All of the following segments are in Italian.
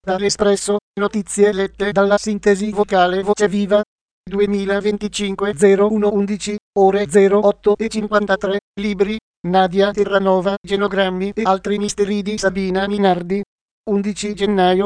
Dall'Espresso, notizie lette dalla sintesi vocale Voce Viva. 2025 01 ore 08:53, libri, Nadia Terranova, Genogrammi e altri misteri di Sabina Minardi. 11 gennaio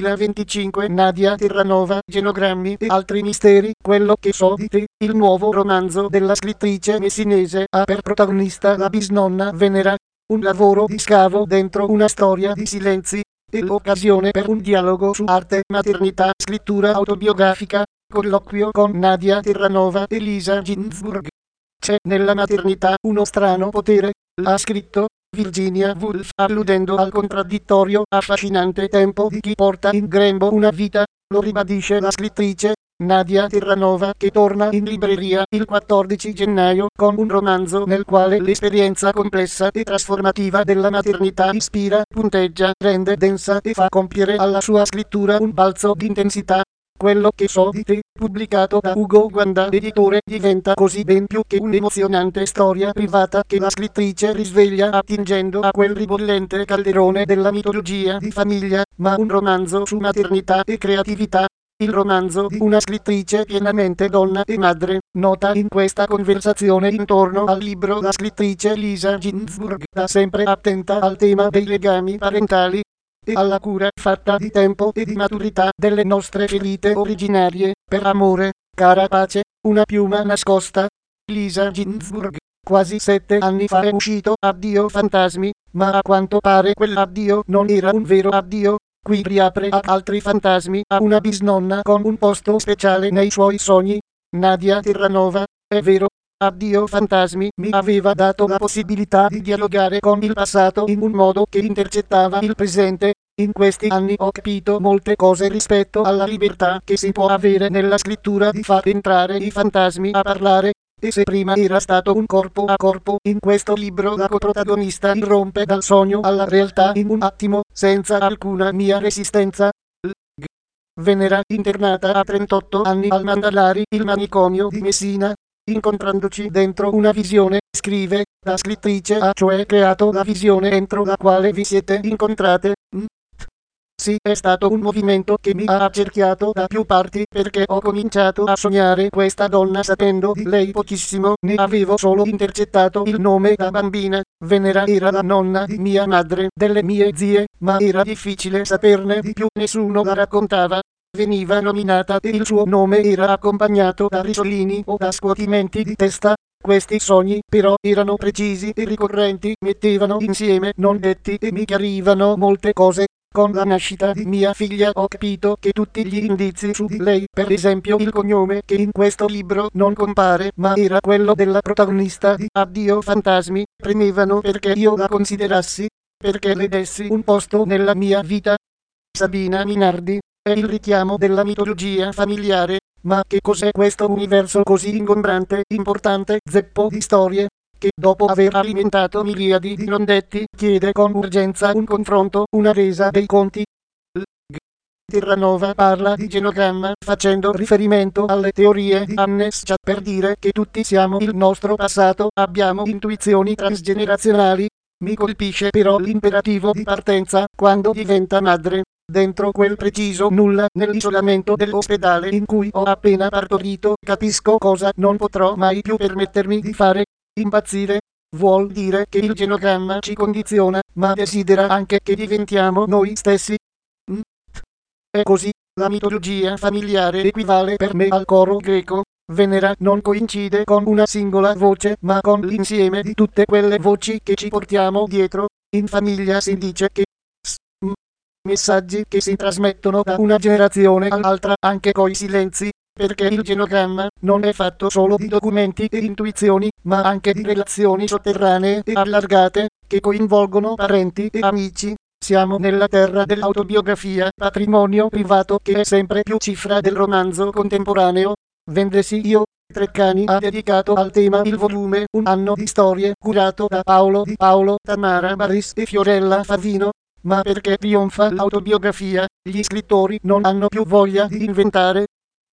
2025 Nadia Terranova, Genogrammi e altri misteri, quello che so di te, il nuovo romanzo della scrittrice messinese ha per protagonista la bisnonna Venera, un lavoro di scavo dentro una storia di silenzi, e l'occasione per un dialogo su arte, maternità, scrittura autobiografica, colloquio con Nadia Terranova e Lisa Ginsburg. C'è nella maternità uno strano potere, ha scritto Virginia Woolf, alludendo al contraddittorio affascinante tempo di chi porta in grembo una vita, lo ribadisce la scrittrice Nadia Terranova, che torna in libreria il 14 gennaio con un romanzo nel quale l'esperienza complessa e trasformativa della maternità ispira, punteggia, rende densa e fa compiere alla sua scrittura un balzo di intensità. Quello che so di te, pubblicato da Ugo Guanda editore, diventa così ben più che un'emozionante storia privata che la scrittrice risveglia attingendo a quel ribollente calderone della mitologia di famiglia, ma un romanzo su maternità e creatività. Il romanzo di una scrittrice pienamente donna e madre, nota in questa conversazione intorno al libro la scrittrice Lisa Ginsburg, da sempre attenta al tema dei legami parentali e alla cura fatta di tempo e di maturità delle nostre ferite originarie. Per amore, cara pace, una piuma nascosta. Lisa Ginsburg. Quasi 7 anni fa è uscito Addio fantasmi, ma a quanto pare quell'addio non era un vero addio. Qui riapre ad altri fantasmi, a una bisnonna con un posto speciale nei suoi sogni. Nadia Terranova, è vero. Addio fantasmi mi aveva dato la possibilità di dialogare con il passato in un modo che intercettava il presente. In questi anni ho capito molte cose rispetto alla libertà che si può avere nella scrittura di far entrare i fantasmi a parlare. E se prima era stato un corpo a corpo, in questo libro la coprotagonista irrompe dal sogno alla realtà in un attimo, senza alcuna mia resistenza. Venera, internata a 38 anni al Mandalari, il manicomio di Messina. Incontrandoci dentro una visione, scrive, la scrittrice ha cioè creato la visione entro la quale vi siete incontrate. Sì, è stato un movimento che mi ha accerchiato da più parti, perché ho cominciato a sognare questa donna sapendo di lei pochissimo, ne avevo solo intercettato il nome da bambina. Venera era la nonna di mia madre, delle mie zie, ma era difficile saperne di più, nessuno la raccontava. Veniva nominata e il suo nome era accompagnato da risolini o da scuotimenti di testa. Questi sogni però erano precisi e ricorrenti, mettevano insieme non detti e mi chiarivano molte cose. Con la nascita di mia figlia ho capito che tutti gli indizi su di lei, per esempio il cognome che in questo libro non compare ma era quello della protagonista di Addio fantasmi, premevano perché io la considerassi, perché le dessi un posto nella mia vita. Sabina Minardi è il richiamo della mitologia familiare, ma che cos'è questo universo così ingombrante, importante, zeppo di storie, che dopo aver alimentato miliardi di non detti, chiede con urgenza un confronto, una resa dei conti. Terranova parla di genogramma facendo riferimento alle teorie di Hannes Chat per dire che tutti siamo il nostro passato, abbiamo intuizioni transgenerazionali. Mi colpisce però l'imperativo di partenza, quando diventa madre. Dentro quel preciso nulla, nell'isolamento dell'ospedale in cui ho appena partorito, capisco cosa non potrò mai più permettermi di fare. Impazzire. Vuol dire che il genogramma ci condiziona, ma desidera anche che diventiamo noi stessi. È così, la mitologia familiare equivale per me al coro greco. Venera non coincide con una singola voce, ma con l'insieme di tutte quelle voci che ci portiamo dietro. In famiglia si dice che messaggi che si trasmettono da una generazione all'altra, anche coi silenzi, perché il genogramma non è fatto solo di documenti e intuizioni, ma anche di relazioni sotterranee e allargate, che coinvolgono parenti e amici. Siamo nella terra dell'autobiografia, patrimonio privato che è sempre più cifra del romanzo contemporaneo. Vendresi io, Treccani ha dedicato al tema il volume Un anno di storie, curato da Paolo Di Paolo, Tamara Baris e Fiorella Favino. Ma perché trionfa l'autobiografia, gli scrittori non hanno più voglia di inventare.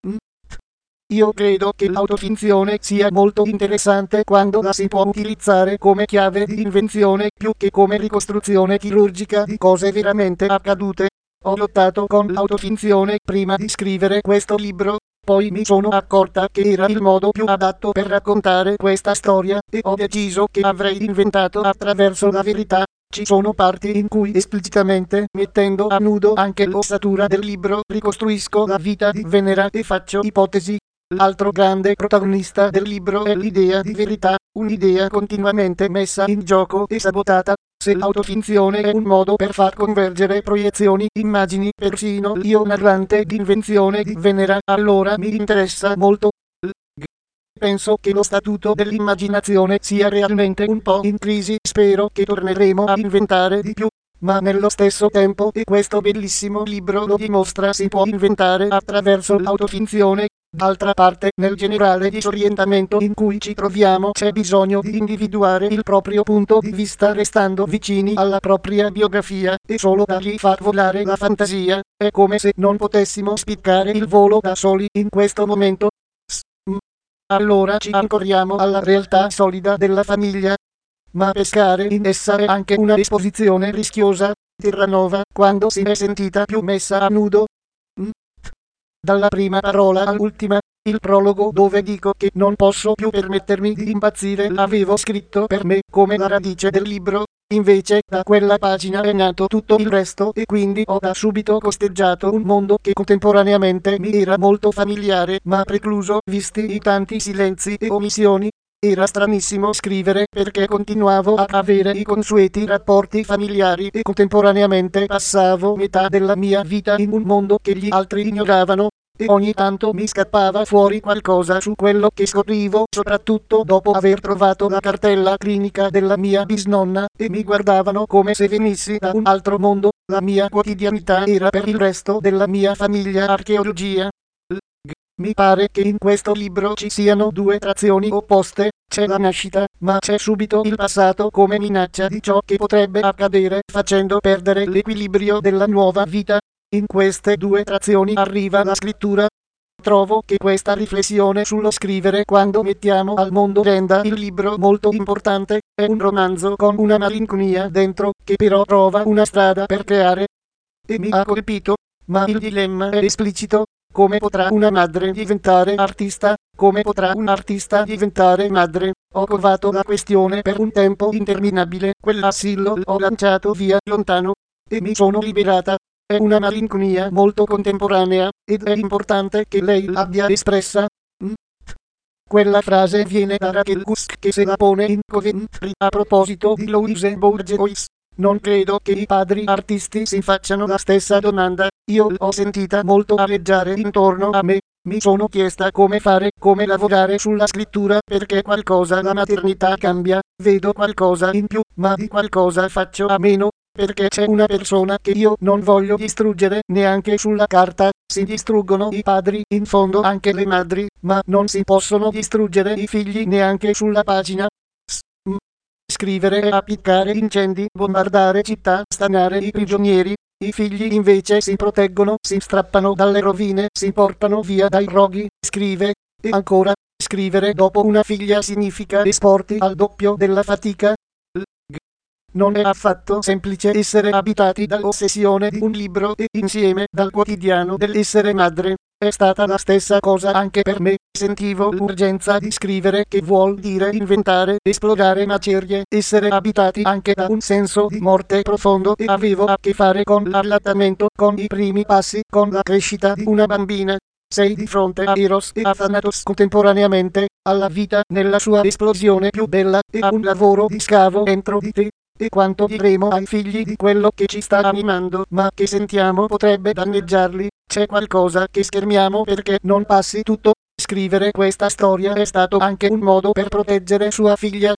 Io credo che l'autofinzione sia molto interessante quando la si può utilizzare come chiave di invenzione più che come ricostruzione chirurgica di cose veramente accadute. Ho lottato con l'autofinzione prima di scrivere questo libro, poi mi sono accorta che era il modo più adatto per raccontare questa storia e ho deciso che avrei inventato attraverso la verità. Ci sono parti in cui esplicitamente, mettendo a nudo anche l'ossatura del libro, ricostruisco la vita di Venera e faccio ipotesi. L'altro grande protagonista del libro è l'idea di verità, un'idea continuamente messa in gioco e sabotata. Se l'autofinzione è un modo per far convergere proiezioni, immagini, persino l'io narrante d'invenzione di Venera, allora mi interessa molto. Penso che lo statuto dell'immaginazione sia realmente un po' in crisi, spero che torneremo a inventare di più. Ma nello stesso tempo, e questo bellissimo libro lo dimostra, si può inventare attraverso l'autofinzione. D'altra parte, nel generale disorientamento in cui ci troviamo c'è bisogno di individuare il proprio punto di vista restando vicini alla propria biografia, e solo dargli far volare la fantasia. È come se non potessimo spiccare il volo da soli in questo momento. Allora ci ancorriamo alla realtà solida della famiglia. Ma pescare in essa è anche una esposizione rischiosa. Terranova, quando si è sentita più messa a nudo. Dalla prima parola all'ultima, il prologo dove dico che non posso più permettermi di impazzire l'avevo scritto per me come la radice del libro, invece da quella pagina è nato tutto il resto e quindi ho da subito costeggiato un mondo che contemporaneamente mi era molto familiare ma precluso visti i tanti silenzi e omissioni. Era stranissimo scrivere perché continuavo a avere i consueti rapporti familiari e contemporaneamente passavo metà della mia vita in un mondo che gli altri ignoravano, e ogni tanto mi scappava fuori qualcosa su quello che scoprivo, soprattutto dopo aver trovato la cartella clinica della mia bisnonna, e mi guardavano come se venissi da un altro mondo. La mia quotidianità era per il resto della mia famiglia archeologia. Mi pare che in questo libro ci siano due trazioni opposte, c'è la nascita, ma c'è subito il passato come minaccia di ciò che potrebbe accadere facendo perdere l'equilibrio della nuova vita. In queste due trazioni arriva la scrittura. Trovo che questa riflessione sullo scrivere quando mettiamo al mondo renda il libro molto importante, è un romanzo con una malinconia dentro, che però trova una strada per creare. E mi ha colpito, ma il dilemma è esplicito. Come potrà una madre diventare artista? Come potrà un artista diventare madre? Ho covato la questione per un tempo interminabile, quell'assillo l'ho lanciato via lontano, e mi sono liberata. È una malinconia molto contemporanea, ed è importante che lei l'abbia espressa. Quella frase viene da Raquel Gusk che se la pone in Coventry a proposito di Louise Bourgeois. Non credo che i padri artisti si facciano la stessa domanda. Io l'ho sentita molto aleggiare intorno a me. Mi sono chiesta come fare, come lavorare sulla scrittura, perché qualcosa la maternità cambia, vedo qualcosa in più, ma di qualcosa faccio a meno, perché c'è una persona che io non voglio distruggere neanche sulla carta. Si distruggono i padri, in fondo anche le madri, ma non si possono distruggere i figli neanche sulla pagina. Scrivere è appiccare incendi, bombardare città, stanare i prigionieri. I figli invece si proteggono, si strappano dalle rovine, si portano via dai roghi. Scrive, e ancora, scrivere dopo una figlia significa esporti al doppio della fatica. Non è affatto semplice essere abitati dall'ossessione di un libro e insieme dal quotidiano dell'essere madre. È stata la stessa cosa anche per me. Sentivo l'urgenza di scrivere, che vuol dire inventare, esplorare macerie, essere abitati anche da un senso di morte profondo, e avevo a che fare con l'allattamento, con i primi passi, con la crescita di una bambina. Sei di fronte a Eros e a Thanatos contemporaneamente, alla vita nella sua esplosione più bella, e a un lavoro di scavo dentro di te. E quanto diremo ai figli di quello che ci sta animando, ma che sentiamo potrebbe danneggiarli? C'è qualcosa che schermiamo perché non passi tutto. Scrivere questa storia è stato anche un modo per proteggere sua figlia.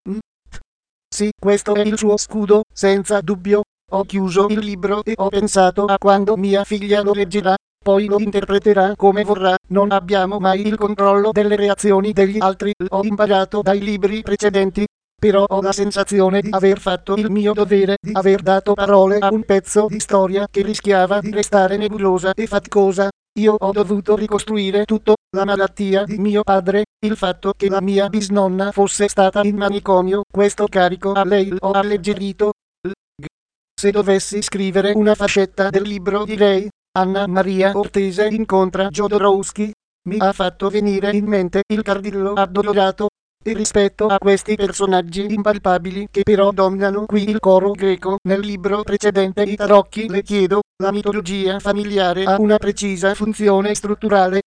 Sì, questo è il suo scudo, senza dubbio. Ho chiuso il libro e ho pensato a quando mia figlia lo leggerà, poi lo interpreterà come vorrà. Non abbiamo mai il controllo delle reazioni degli altri, l'ho imparato dai libri precedenti. Però ho la sensazione di aver fatto il mio dovere, di aver dato parole a un pezzo di storia che rischiava di restare nebulosa e faticosa. Io ho dovuto ricostruire tutto, la malattia di mio padre, il fatto che la mia bisnonna fosse stata in manicomio, questo carico a lei l'ho alleggerito. Se dovessi scrivere una fascetta del libro direi: Anna Maria Ortese incontra Jodorowsky. Mi ha fatto venire in mente il Cardillo addolorato. E rispetto a questi personaggi impalpabili che però dominano qui il coro greco nel libro precedente I tarocchi, le chiedo: la mitologia familiare ha una precisa funzione strutturale?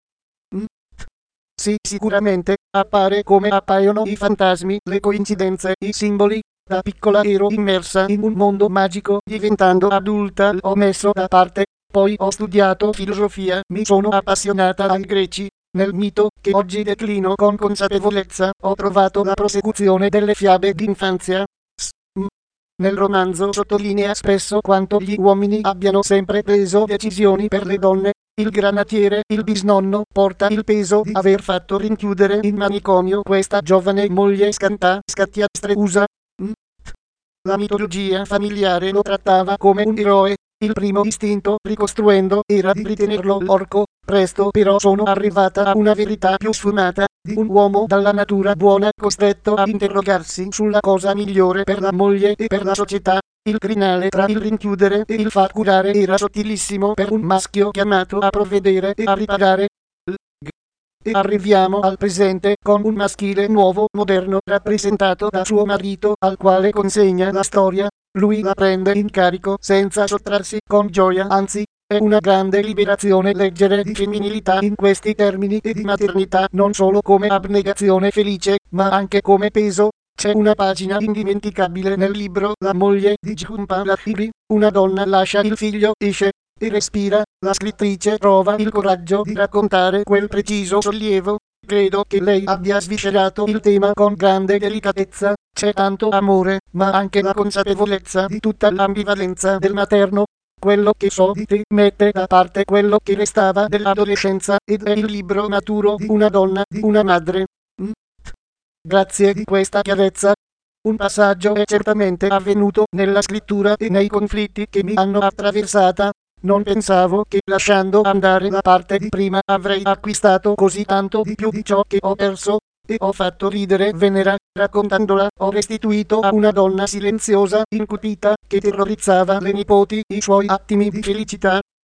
Sì, sicuramente, appare come appaiono i fantasmi, le coincidenze, i simboli. Da piccola ero immersa in un mondo magico, diventando adulta l'ho messo da parte. Poi ho studiato filosofia, mi sono appassionata ai greci. Nel mito, che oggi declino con consapevolezza, ho trovato la prosecuzione delle fiabe d'infanzia. Nel romanzo sottolinea spesso quanto gli uomini abbiano sempre preso decisioni per le donne. Il granatiere, il bisnonno, porta il peso di aver fatto rinchiudere in manicomio questa giovane moglie scattiastreusa. La mitologia familiare lo trattava come un eroe. Il primo istinto, ricostruendo, era di ritenerlo l'orco. Presto però sono arrivata a una verità più sfumata, di un uomo dalla natura buona costretto a interrogarsi sulla cosa migliore per la moglie e per la società. Il crinale tra il rinchiudere e il far curare era sottilissimo per un maschio chiamato a provvedere e a riparare. E arriviamo al presente con un maschile nuovo, moderno, rappresentato da suo marito, al quale consegna la storia. Lui la prende in carico senza sottrarsi, con gioia, anzi, è una grande liberazione leggere di femminilità in questi termini e di maternità non solo come abnegazione felice, ma anche come peso. C'è una pagina indimenticabile nel libro La moglie di Jhumpa Lahiri. Una donna lascia il figlio, esce e respira. La scrittrice trova il coraggio di raccontare quel preciso sollievo. Credo che lei abbia sviscerato il tema con grande delicatezza. C'è tanto amore, ma anche la consapevolezza di tutta l'ambivalenza del materno. Quello che so di te mette da parte quello che restava dell'adolescenza ed è il libro maturo di una donna, di una madre. Grazie di questa chiarezza. Un passaggio è certamente avvenuto nella scrittura e nei conflitti che mi hanno attraversata. Non pensavo che lasciando andare la parte di prima avrei acquistato così tanto di più di ciò che ho perso. E ho fatto ridere Venera, raccontandola, ho restituito a una donna silenziosa, incupita, che terrorizzava le nipoti, i suoi attimi di felicità.